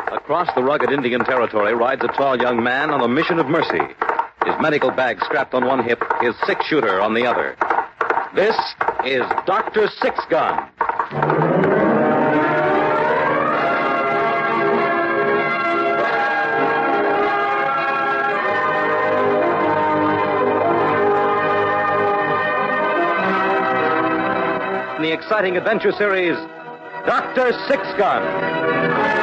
Across the rugged Indian territory rides a tall young man on a mission of mercy. His medical bag strapped on one hip, his six-shooter on the other. This is Dr. Six Gun. In the exciting adventure series, Dr. Six Gun.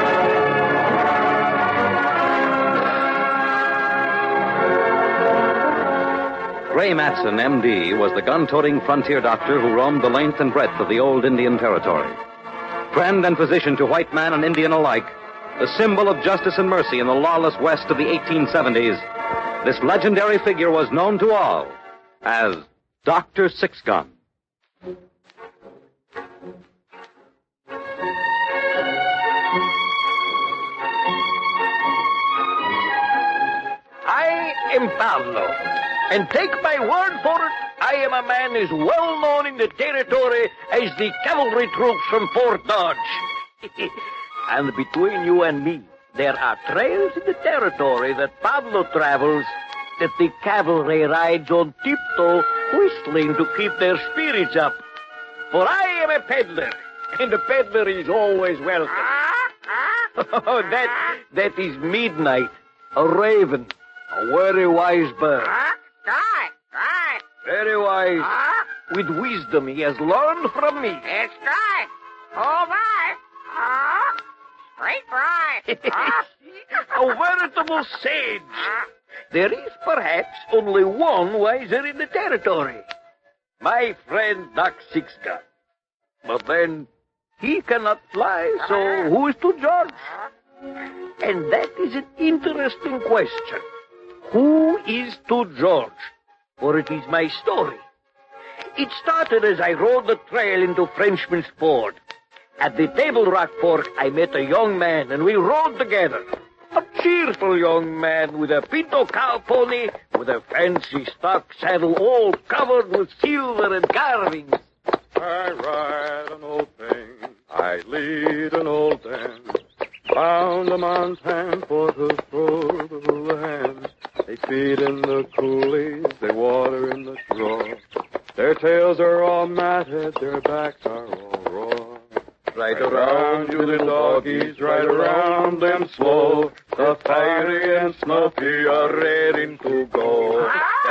Ray Matson, M.D., was the gun-toting frontier doctor who roamed the length and breadth of the old Indian territory. Friend and physician to white man and Indian alike, the symbol of justice and mercy in the lawless West of the 1870s, this legendary figure was known to all as Dr. Six Gun. I am Pablo. And take my word for it, I am a man as well known in the territory as the cavalry troops from Fort Dodge. And between you and me, there are trails in the territory that Pablo travels that the cavalry rides on tiptoe, whistling to keep their spirits up. For I am a peddler, and a peddler is always welcome. that is Midnight, a raven, a very wise bird. Very wise. With wisdom he has learned from me. It's right. All right. Straight right. A veritable sage. There is perhaps only one wiser in the territory. My friend Doc Six Gun. But then he cannot fly, so who is to judge? And that is an interesting question. Who is to judge? For it is my story. It started as I rode the trail into Frenchman's Ford. At the Table Rock Fork, I met a young man, and we rode together. A cheerful young man with a pinto cow pony, with a fancy stock saddle all covered with silver and carvings. I ride an old thing, I lead an old dance, bound a man's hand for to throw the land. They feed in the coulees, they water in the draw. Their tails are all matted, their backs are all raw. Right around you the doggies, right around them slow. The fiery and smoky are ready to go.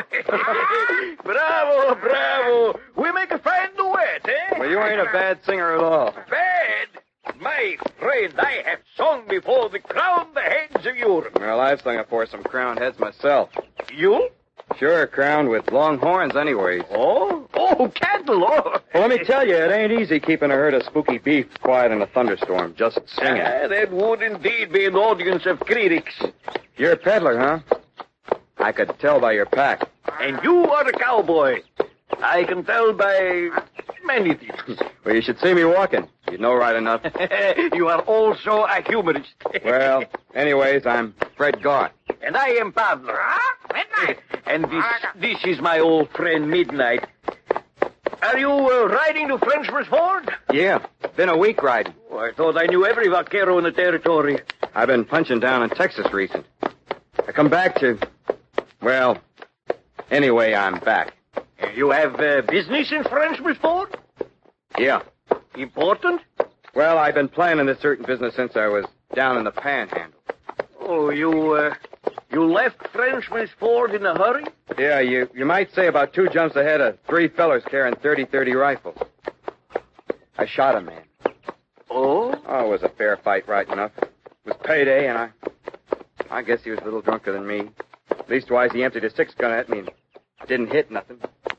Bravo, bravo. We make a fine duet, eh? Well, you ain't a bad singer at all. Bad? My friend, I have sung before the crowned heads of Europe. Well, I've sung it for some crowned heads myself. You? Sure, crowned with long horns anyways. Oh, cattle. Oh. Well, let me tell you, it ain't easy keeping a herd of spooky beef quiet in a thunderstorm, just singing. That would indeed be an audience of critics. You're a peddler, huh? I could tell by your pack. And you are a cowboy. I can tell by many things. Well, you should see me walking. You'd know right enough. You are also a humorist. Well, anyways, I'm Fred Garth. And I am Pablo. Midnight. And this is my old friend Midnight. Are you riding to Frenchman's Ford? Yeah, been a week riding. Oh, I thought I knew every vaquero in the territory. I've been punching down in Texas recent. I come back to... Well, anyway, I'm back. You have business in Frenchman's Ford? Yeah. Important? Well, I've been planning this certain business since I was down in the Panhandle. Oh, you left Frenchman's Ford in a hurry? Yeah, you might say about 2 jumps ahead of 3 fellers carrying 30-30 rifles. I shot a man. Oh? Oh, it was a fair fight, right enough. It was payday, and I guess he was a little drunker than me. Leastwise, he emptied his 6-gun at me and didn't hit nothing.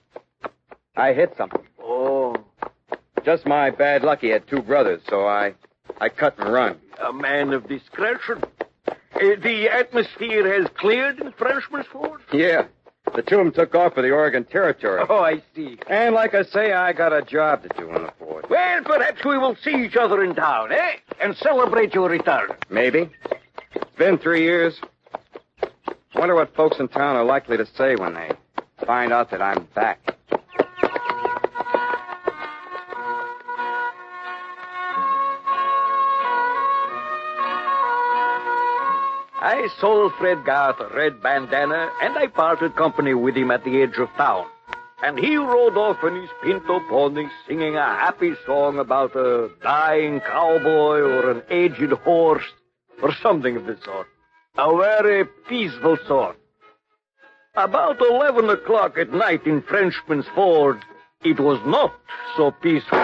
I hit something. Oh. Just my bad luck he had 2 brothers, so I cut and run. A man of discretion. The atmosphere has cleared in Frenchman's Ford? Yeah. The 2 of them took off for the Oregon Territory. Oh, I see. And like I say, I got a job to do on the Ford. Well, perhaps we will see each other in town, eh? And celebrate your return. Maybe. It's been 3 years. Wonder what folks in town are likely to say when they find out that I'm back. I sold Fred Garth a red bandana, and I parted company with him at the edge of town. And he rode off on his pinto pony, singing a happy song about a dying cowboy or an aged horse, or something of the sort. A very peaceful sort. About 11 o'clock at night in Frenchman's Ford, it was not so peaceful.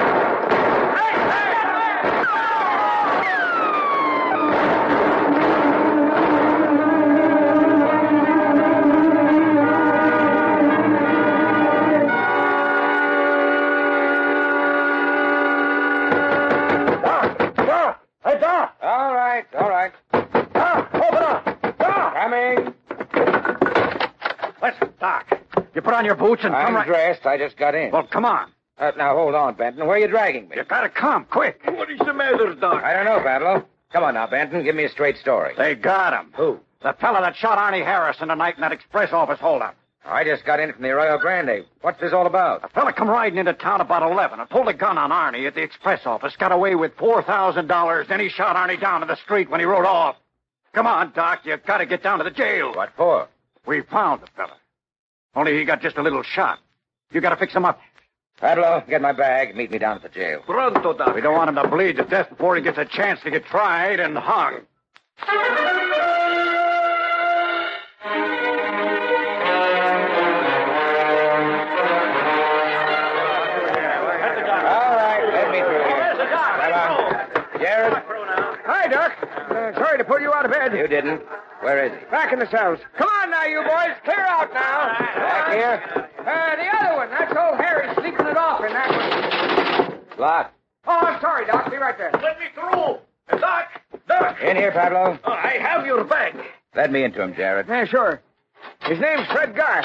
All right. Open up. Coming. Listen, Doc. You put on your boots and come I'm right... dressed. I just got in. Well, come on. Now, hold on, Benton. Where are you dragging me? You gotta come, quick. What is the matter, Doc? I don't know, Pablo. Come on now, Benton. Give me a straight story. They got him. Who? The fella that shot Arnie Harrison tonight in that express office holdup. I just got in from the Arroyo Grande. What's this all about? The fella come riding into town about 11 and pulled a gun on Arnie at the express office, got away with $4,000, then he shot Arnie down in the street when he rode off. Come on, Doc. You gotta get down to the jail. What for? We found the fella. Only he got just a little shot. You gotta fix him up. Pablo, get my bag. Meet me down at the jail. Pronto, Doc. We don't want him to bleed to death before he gets a chance to get tried and hung. All right, let me through here. Jared? Hi, Doc. Sorry to pull you out of bed. You didn't. Where is he? Back in the cells. Come on now, you boys. Clear out now. Back here? The other one. That's old Harry sleeping it off in that one. Locked. Oh, I'm sorry, Doc. Be right there. Let me through. Doc. In here, Pablo. I have your bag. Let me into him, Jared. Yeah, sure. His name's Fred Garth.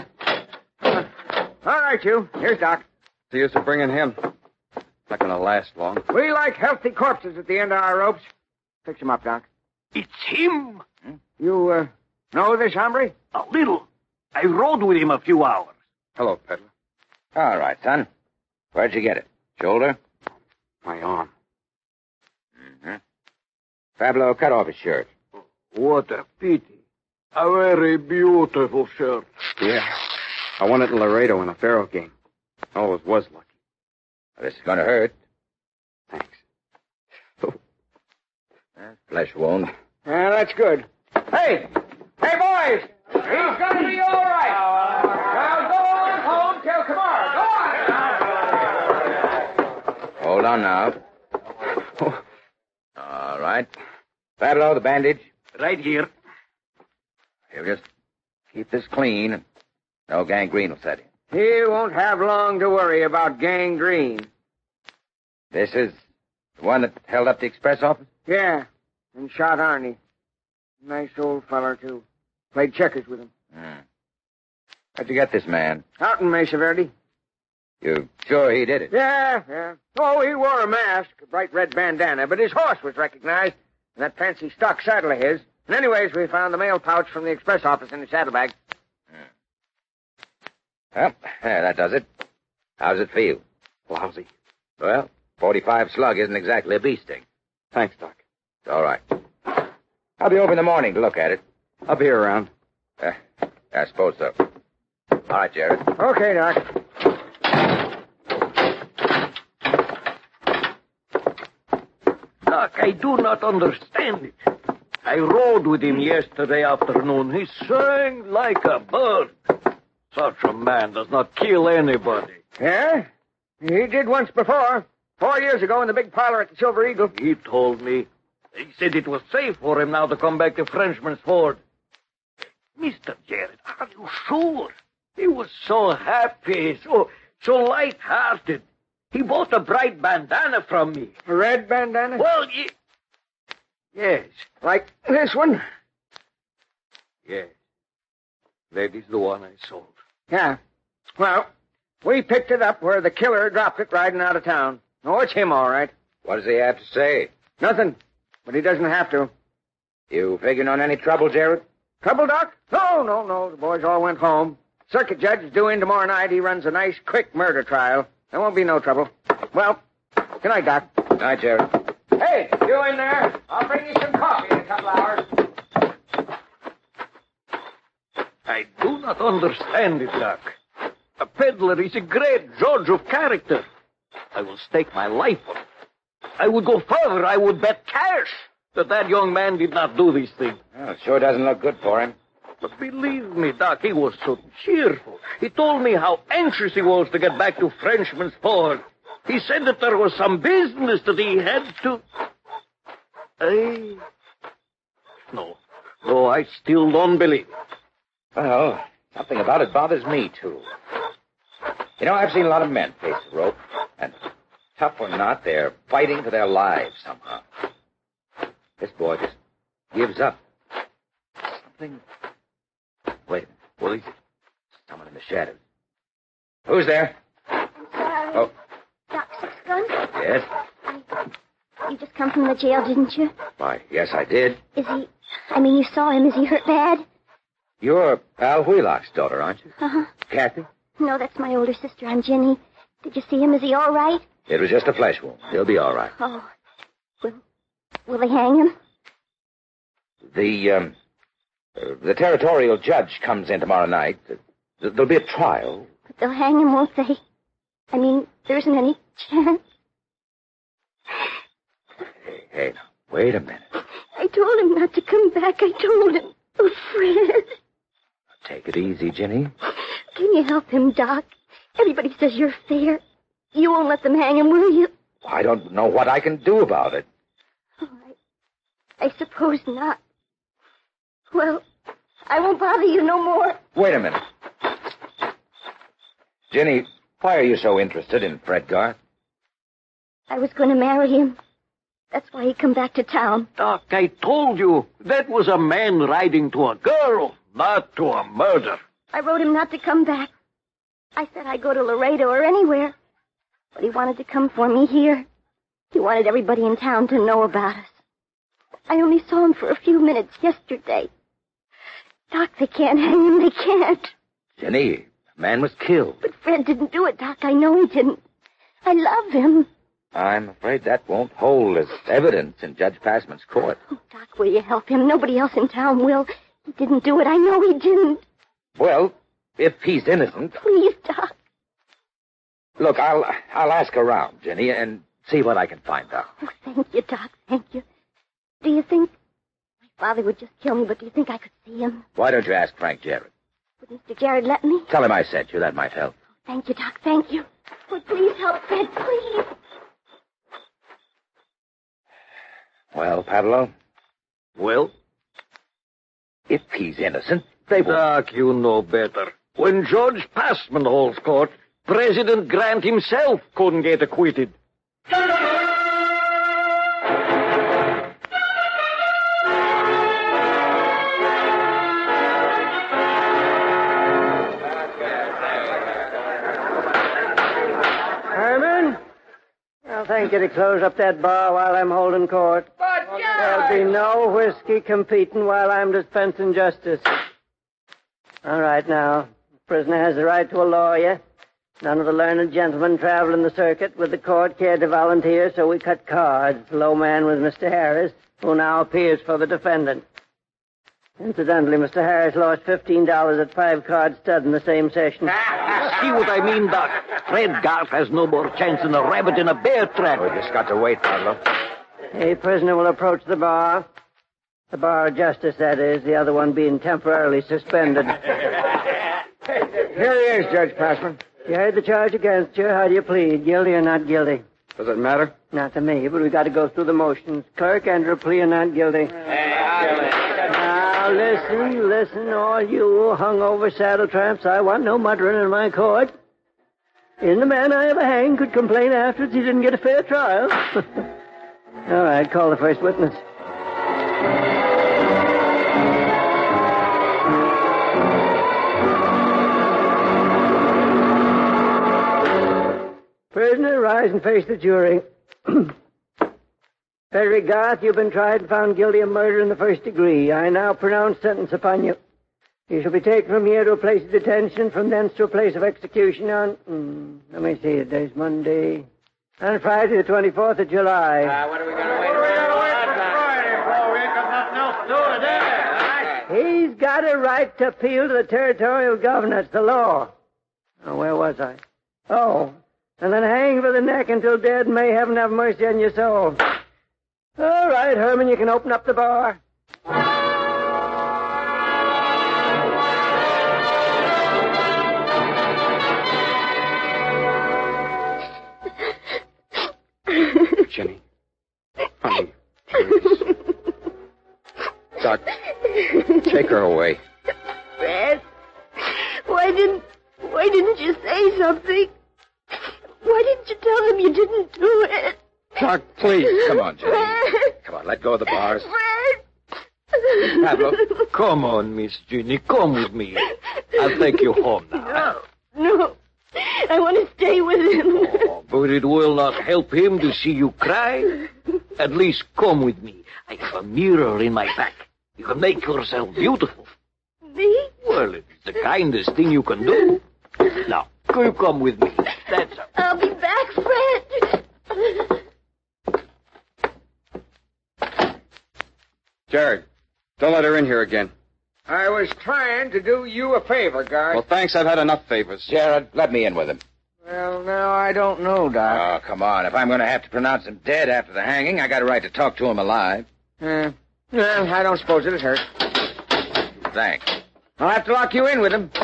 All right, you. Here's Doc. The use of bringing him. Not going to last long. We like healthy corpses at the end of our ropes. Fix him up, Doc. It's him. You, know this hombre? A little. I rode with him a few hours. Hello, peddler. All right, son. Where'd you get it? Shoulder? My arm. Mm-hmm. Pablo, cut off his shirt. What a pity. A very beautiful shirt. Yeah. I won it in Laredo in a faro game. Always was lucky. This is going to hurt. Thanks. Flesh wound. Yeah, that's good. Hey! Hey, boys! He's gonna be all right. Now go on home till tomorrow. Go on. Hold on now. All right. Pablo, the bandage. Right here. You just keep this clean, and no gangrene will set in. He won't have long to worry about gangrene. This is the one that held up the express office? Yeah, and shot Arnie. Nice old feller, too. Played checkers with him. How'd you get this man? Out in Mesa Verde. You sure he did it? Yeah. Oh, he wore a mask, a bright red bandana, but his horse was recognized, and that fancy stock saddle of his. And anyways, we found the mail pouch from the express office in his saddlebag. Well, that does it. How's it feel? Lousy. Well, 45 slug isn't exactly a bee sting. Thanks, Doc. It's all right. I'll be over in the morning to look at it. I'll be around. I suppose so. All right, Jared. Okay, Doc. Doc, I do not understand it. I rode with him yesterday afternoon. He sang like a bird. Such a man does not kill anybody. Yeah? He did once before. 4 years ago in the big parlor at the Silver Eagle. He told me. He said it was safe for him now to come back to Frenchman's Ford. Mr. Jared, are you sure? He was so happy, so light-hearted. He bought a bright bandana from me. A red bandana? Well, yes. Like this one? Yes. That is the one I sold. Yeah. Well, we picked it up where the killer dropped it riding out of town. Oh, it's him, all right. What does he have to say? Nothing. But he doesn't have to. You figuring on any trouble, Jared? Trouble, Doc? No. The boys all went home. Circuit judge is due in tomorrow night. He runs a nice, quick murder trial. There won't be no trouble. Well, good night, Doc. Good night, Jared. Hey, you in there? I'll bring you some coffee in a couple hours. cannot understand it, Doc. A peddler is a great judge of character. I will stake my life on it. I would go further. I would bet cash that young man did not do these things. Well, it sure doesn't look good for him. But believe me, Doc, he was so cheerful. He told me how anxious he was to get back to Frenchman's Ford. He said that there was some business that he had to... No, I still don't believe it. Well, something about it bothers me, too. You know, I've seen a lot of men face the rope, and tough or not, they're fighting for their lives somehow. This boy just gives up. Something... Wait a minute. What is it? Someone in the shadows. Who's there? Sorry. Oh. Doc Sixgun? Yes? You just come from the jail, didn't you? Why, yes, I did. Is he... you saw him. Is he hurt bad? You're Al Wheelock's daughter, aren't you? Uh-huh. Kathy? No, that's my older sister. I'm Jenny. Did you see him? Is he all right? It was just a flesh wound. He'll be all right. Oh. Will they hang him? The territorial judge comes in tomorrow night. There'll be a trial. But they'll hang him, won't they? There isn't any chance. Hey, now, wait a minute. I told him not to come back. I told him. Oh, Fred. Take it easy, Jenny. Can you help him, Doc? Everybody says you're fair. You won't let them hang him, will you? I don't know what I can do about it. Oh, I suppose not. Well, I won't bother you no more. Wait a minute. Jenny, why are you so interested in Fred Garth? I was going to marry him. That's why he come back to town. Doc, I told you, that was a man riding to a girl, not to a murder. I wrote him not to come back. I said I'd go to Laredo or anywhere. But he wanted to come for me here. He wanted everybody in town to know about us. I only saw him for a few minutes yesterday. Doc, they can't hang him. They can't. Jenny, the man was killed. But Fred didn't do it, Doc. I know he didn't. I love him. I'm afraid that won't hold as evidence in Judge Passman's court. Oh, Doc, will you help him? Nobody else in town will. He didn't do it. I know he didn't. Well, if he's innocent... Please, Doc. Look, I'll ask around, Jenny, and see what I can find out. Oh, thank you, Doc. Thank you. Do you think... My father would just kill me, but do you think I could see him? Why don't you ask Frank Jarrett? Would Mr. Jarrett let me? Tell him I sent you. That might help. Thank you, Doc. Thank you. Oh, please help Fred, please. Well, Pablo? Well? If he's innocent, they won't... Doc, you know better. When Judge Passman holds court, President Grant himself couldn't get acquitted. Herman? I'll thank you to close up that bar while I'm holding court. But, There'll be no whiskey competing while I'm dispensing justice. All right, now. The prisoner has the right to a lawyer. None of the learned gentlemen traveling the circuit with the court cared to volunteer, so we cut cards. The low man was Mr. Harris, who now appears for the defendant. Incidentally, Mr. Harris lost $15 at 5-card stud in the same session. See what I mean, Doc? Fred Garth has no more chance than a rabbit in a bear trap. We just got to wait, Pablo. A prisoner will approach the bar. The bar of justice, that is, the other one being temporarily suspended. Here he is, Judge Passman. You heard the charge against you. How do you plead, guilty or not guilty? Does it matter? Not to me, but we got to go through the motions. Clerk, enter a plea or not guilty. Now, listen, all you hungover saddle tramps. I want no muttering in my court. Isn't a man I ever hanged could complain afterwards he didn't get a fair trial? All right, call the first witness. Prisoner, rise and face the jury. Frederick Garth, you've been tried and found guilty of murder in the first degree. I now pronounce sentence upon you. You shall be taken from here to a place of detention, from thence to a place of execution on... let me see, today's Monday. On Friday, the 24th of July. What are we going to wait for? Friday, Flo? We ain't got nothing else to do today. He's got a right to appeal to the territorial governor. It's the law. Oh, where was I? Oh, and then hang for the neck until dead. May heaven have mercy on your soul. All right, Herman, you can open up the bar. Jenny. Honey, please. Doc, take her away. Fred, why didn't you say something? Why didn't you tell them you didn't do it? Doc, please. Come on, Jenny. Fred. Come on, let go of the bars. Fred. Pablo. Come on, Miss Jenny. Come with me. I'll take you home now. No. I want to stay with him. Oh, but it will not help him to see you cry. At least come with me. I have a mirror in my back. You can make yourself beautiful. Me? Well, it's the kindest thing you can do. Now, you come with me. That's all. I'll be back, Fred. Jared, don't let her in here again. I was trying to do you a favor, guard. Well, thanks. I've had enough favors. Jared, let me in with him. Well, now, I don't know, Doc. Oh, come on. If I'm going to have to pronounce him dead after the hanging, I got a right to talk to him alive. Well, I don't suppose it'll hurt. Thanks. I'll have to lock you in with him.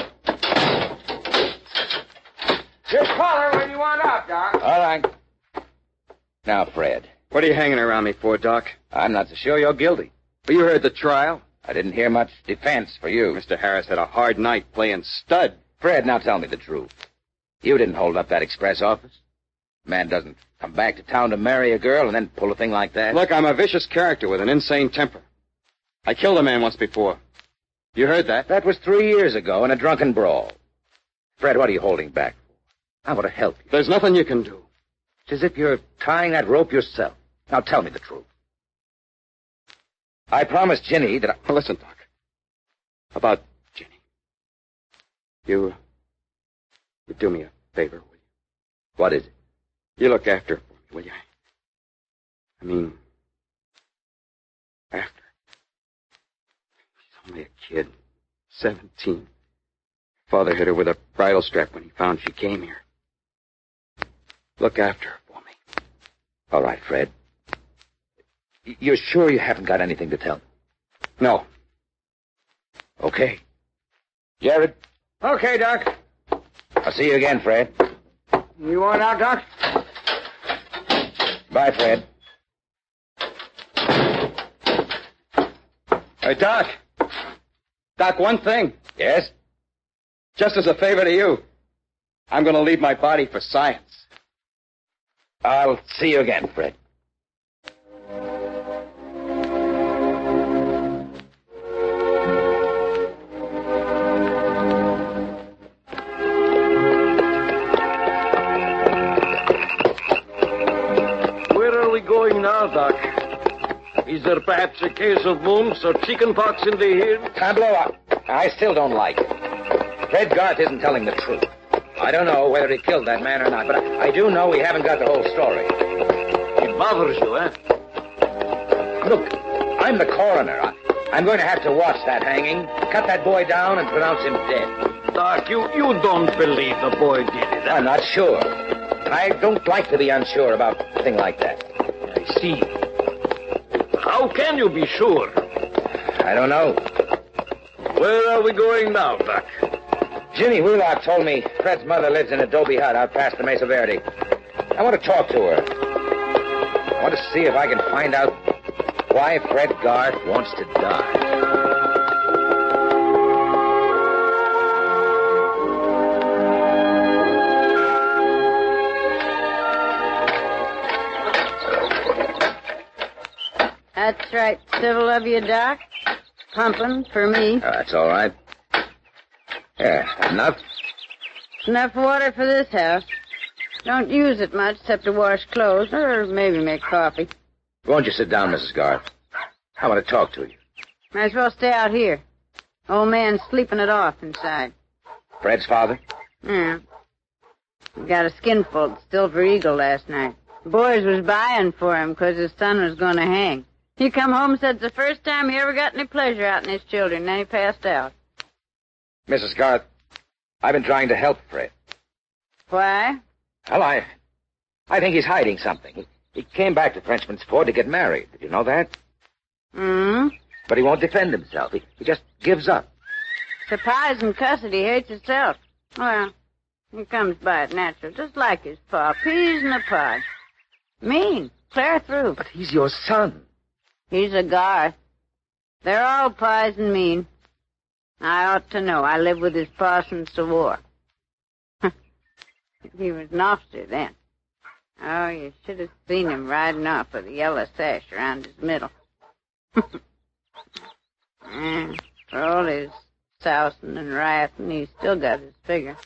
Just call her when you want out, Doc. All right. Now, Fred, What are you hanging around me for, Doc? I'm not so sure you're guilty. Well, you heard the trial. I didn't hear much defense for you. Mr. Harris had a hard night playing stud. Fred, now tell me the truth. You didn't hold up that express office. A man doesn't come back to town to marry a girl and then pull a thing like that. Look, I'm a vicious character with an insane temper. I killed a man once before. You heard that? That was 3 years ago in a drunken brawl. Fred, what are you holding back for? I want to help you. There's nothing you can do. It's as if you're tying that rope yourself. Now tell me the truth. I promised Ginny that I... Well, listen, Doc. About Jenny. You do me a favor, will you? What is it? You look after her for me, will you? I mean, after. She's only a kid. 17. Father hit her with a bridle strap when he found she came here. Look after her for me. All right, Fred. You're sure you haven't got anything to tell me? No. Okay. Jared, Okay, Doc. I'll see you again, Fred. You want out, Doc? Bye, Fred. Hey, Doc. Doc, one thing. Yes? Just as a favor to you, I'm going to leave my body for science. I'll see you again, Fred. Where are we going now, Doc? Is there perhaps a case of mumps or chickenpox in the hill? Pablo, I still don't like it. Fred Garth isn't telling the truth. I don't know whether he killed that man or not, but I do know we haven't got the whole story. It bothers you, eh? Look, I'm the coroner. I'm going to have to watch that hanging, cut that boy down, and pronounce him dead. Doc, you don't believe the boy did it. I'm not sure. I don't like to be unsure about a thing like that. I see. How can you be sure? I don't know. Where are we going now, Doc? Ginny Wheelock told me Fred's mother lives in an adobe hut out past the Mesa Verde. I want to talk to her. I want to see if I can find out why Fred Garth wants to die. That's right. Civil of you, Doc. Pumping for me. That's all right. Yeah, enough? Enough water for this house. Don't use it much except to wash clothes or maybe make coffee. Won't you sit down, Mrs. Garth? I want to talk to you. Might as well stay out here. Old man's sleeping it off inside. Fred's father? Yeah. He got a skinful still for Eagle last night. The boys was buying for him 'cause his son was going to hang. He come home and said it's the first time he ever got any pleasure out in his children, and then he passed out. Mrs. Garth, I've been trying to help Fred. Why? Well, I think he's hiding something. He came back to Frenchman's Ford to get married. Did you know that? But he won't defend himself. He just gives up. Surprise and custody hates itself. Well, he comes by it natural, just like his pa. Peas in a pod. Mean. Clear through. But he's your son. He's a Garth. They're all pies and mean. I ought to know. I lived with his pa since the war. He was an officer then. Oh, you should have seen him riding off with a yellow sash around his middle. For all his sousing and rioting, he's still got his figure.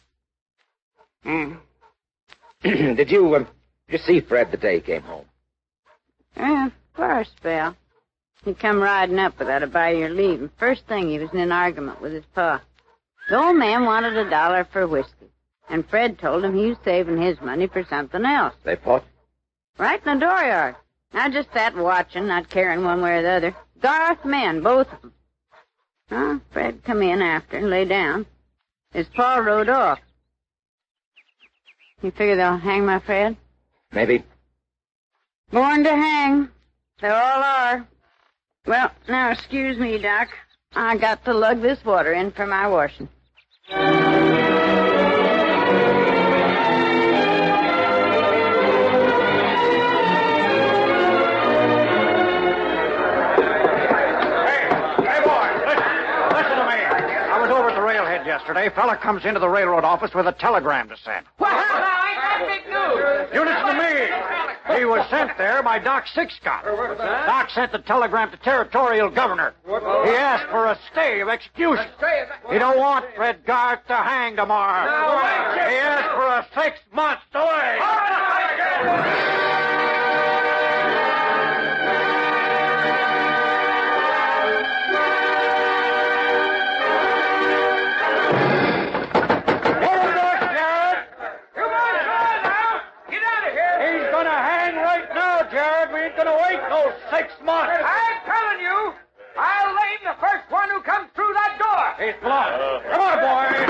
Did you see Fred the day he came home? For a spell. He come riding up without a by your leave, and first thing he was in an argument with his pa. The old man wanted $1 for whiskey, and Fred told him he was saving his money for something else. They fought? Right in the dooryard. I just sat watching, not caring one way or the other. Garth men, both of them. Well, Fred come in after and lay down. His pa rode off. You figure they'll hang my Fred? Maybe. Born to hang. They all are. Well, now, excuse me, Doc. I got to lug this water in for my washing. Yesterday, fella comes into the railroad office with a telegram to send. Well, now, ain't that big news? You listen to me. He was sent there by Doc Sixcott. Doc sent the telegram to Territorial Governor. He asked for a stay of execution. He don't want Fred Garth to hang tomorrow. He asked for a 6-month delay. Jared, we ain't gonna wait those 6 months. I'm telling you, I'll lame the first one who comes through that door. He's blocked. Come on, boys.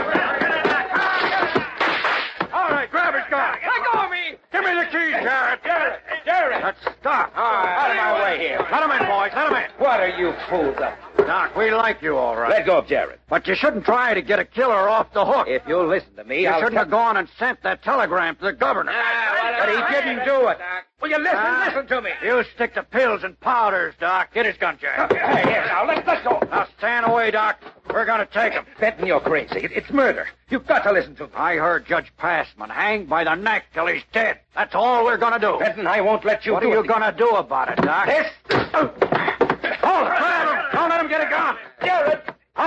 All right, grab his gun. Let go of me. Give me the keys, Jared. Jared. Let's stop. Out of my way here. Let him in, boys. Let him in. What are you fools up? Doc, we like you all right. Let go of Jared. But you shouldn't try to get a killer off the hook. If you'll listen to me, You shouldn't have gone and sent that telegram to the governor. But he didn't do it. Will you listen to me? You stick to pills and powders, Doc. Get his gun, Jack. Hey, here, now, let's go. Now, stand away, Doc. We're going to take him. Benton, you're crazy. It's murder. You've got to listen to me. I heard Judge Passman hanged by the neck till he's dead. That's all we're going to do. Benton, I won't let you What do it. are you going to do about it, Doc? This? Hold it. Grab him. Don't let him get a gun. Jared!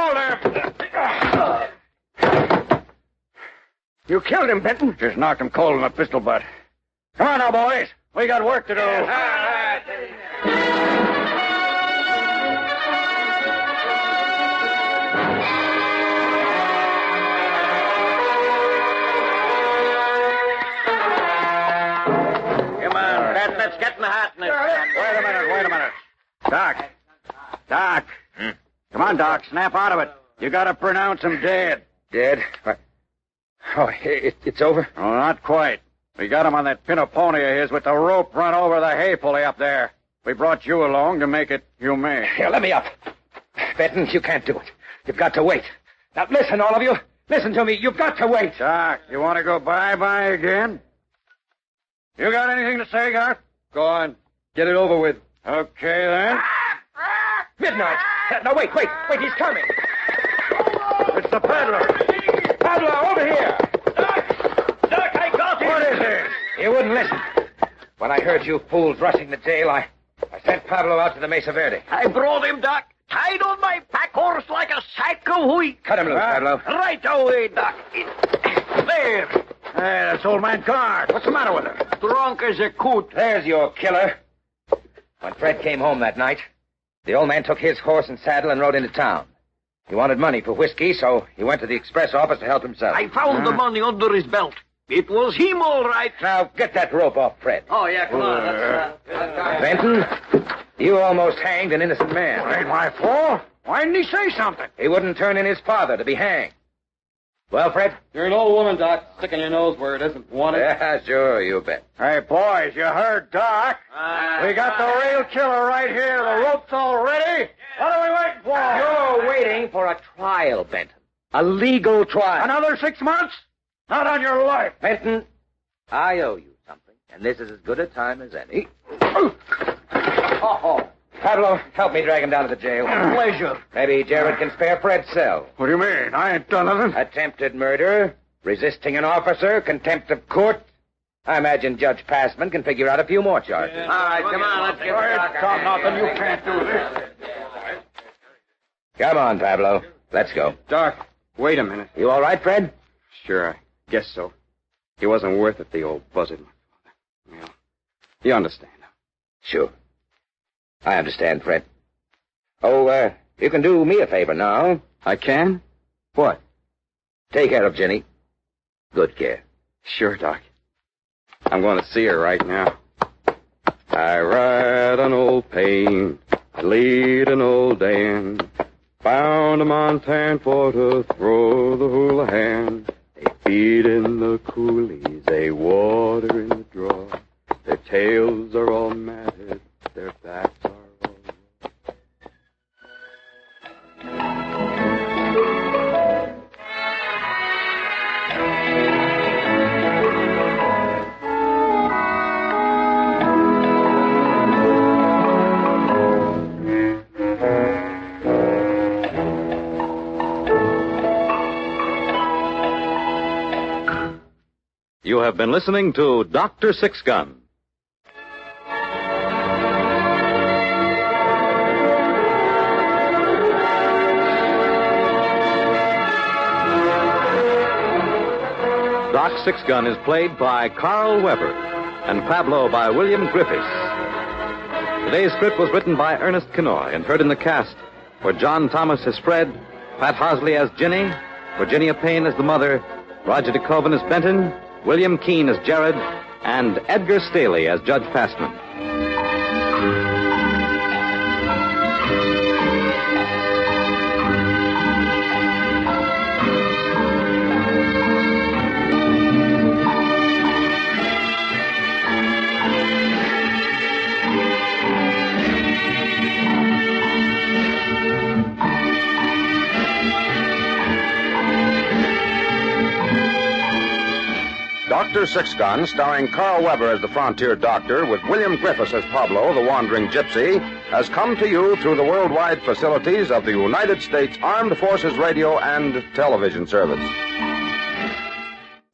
Hold him. You killed him, Benton. Just knocked him cold in the pistol butt. Come on now, boys. We got work to do. Come on, Pat, let's get in the hot nest. Wait a minute. Doc. Come on, Doc. Snap out of it. You got to pronounce him dead. Dead? What? Oh, it's over? Oh, not quite. We got him on that pinto pony of his with the rope run over the hay pulley up there. We brought you along to make it humane. Here, let me up. Benton, you can't do it. You've got to wait. Now, listen, all of you. Listen to me. You've got to wait. Doc, you want to go bye-bye again? You got anything to say, Garth? Go on. Get it over with. Okay, then. Midnight. No, wait. He's coming. It's the peddler. Pablo, over here. Doc, I got him. What is it? You wouldn't listen. When I heard you fools rushing the jail, I sent Pablo out to the Mesa Verde. I brought him, Doc. Tied on my pack horse like a sack of wheat. Cut him loose, Pablo. Right away, Doc. There. Hey, that's old man Card. What's the matter with him? Drunk as a coot. There's your killer. When Fred came home that night, the old man took his horse and saddle and rode into town. He wanted money for whiskey, so he went to the express office to help himself. I found the money under his belt. It was him, all right. Now, get that rope off, Fred. Oh, yeah, come on. Benton, you almost hanged an innocent man. Ain't my fault. Why didn't he say something? He wouldn't turn in his father to be hanged. Well, Fred? You're an old woman, Doc, sticking your nose where it isn't wanted. Yeah, sure, you bet. Hey, boys, you heard Doc. We got the real killer right here. The rope's all ready. What are we waiting for? You're waiting for a trial, Benton. A legal trial. Another 6 months? Not on your life. Benton, I owe you something, and this is as good a time as any. Pablo, help me drag him down to the jail. Pleasure. Maybe Jared can spare Fred's cell. What do you mean? I ain't done nothing. Attempted murder, resisting an officer, contempt of court. I imagine Judge Passman can figure out a few more charges. All right, come on, let's get Tom, nothing. You can't do this. Come on, Pablo. Let's go. Doc, wait a minute. You all right, Fred? Sure, I guess so. He wasn't worth it, the old buzzard. Well, you understand. Sure. I understand, Fred. Oh, you can do me a favor now. I can? What? Take care of Jenny. Good care. Sure, Doc. I'm going to see her right now. I ride an old pain, I lead an old Dan, bound a Montan for to throw the hula hand. They feed in the coulees, they water in the draw. Their tails are all matted, their backs are all... You have been listening to Dr. Sixgun. Doc Sixgun is played by Carl Weber and Pablo by William Griffiths. Today's script was written by Ernest Kenoy and heard in the cast were John Thomas as Fred, Pat Hosley as Ginny, Virginia Payne as the mother, Roger DeKoven as Benton, William Keene as Jared, and Edgar Staley as Judge Passman. Dr. Sixgun, starring Carl Weber as the frontier doctor, with William Griffiths as Pablo, the wandering gypsy, has come to you through the worldwide facilities of the United States Armed Forces Radio and Television Service.